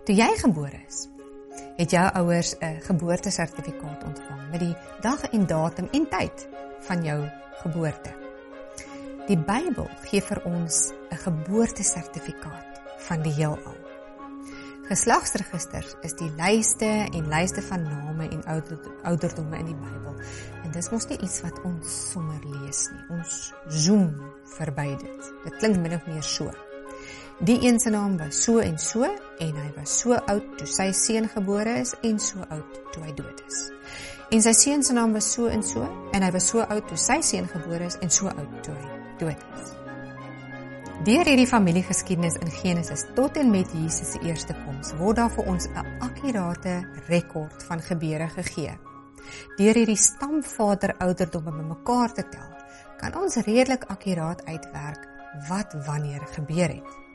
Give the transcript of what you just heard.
Toe jy gebore is, het jou ouers 'n geboortesertifikaat ontvang met die dag en datum en tyd van jou geboorte. Die Bybel gee vir ons 'n geboortesertifikaat van die heelal. Geslagsregisters is die lyste van name en ouderdomme in die Bybel. En dis mos nie iets wat ons sommer lees nie. Ons zoom verby dit. Dit klink min of meer so. Die een se naam was so en hy was so oud toe sy seun gebore is en so oud toe hy dood is. En sy seun se naam was so en hy was so oud toe sy seun gebore is en so oud toe hy dood is. Deur hierdie familiegeskiedenis in Genesis tot en met Jesus se eerste koms word daar vir ons 'n akkurate rekord van gebeure gegee. Deur hierdie stamvader ouderdomme bymekaar te tel, kan ons redelik akkuraat uitwerk wat wanneer gebeur het.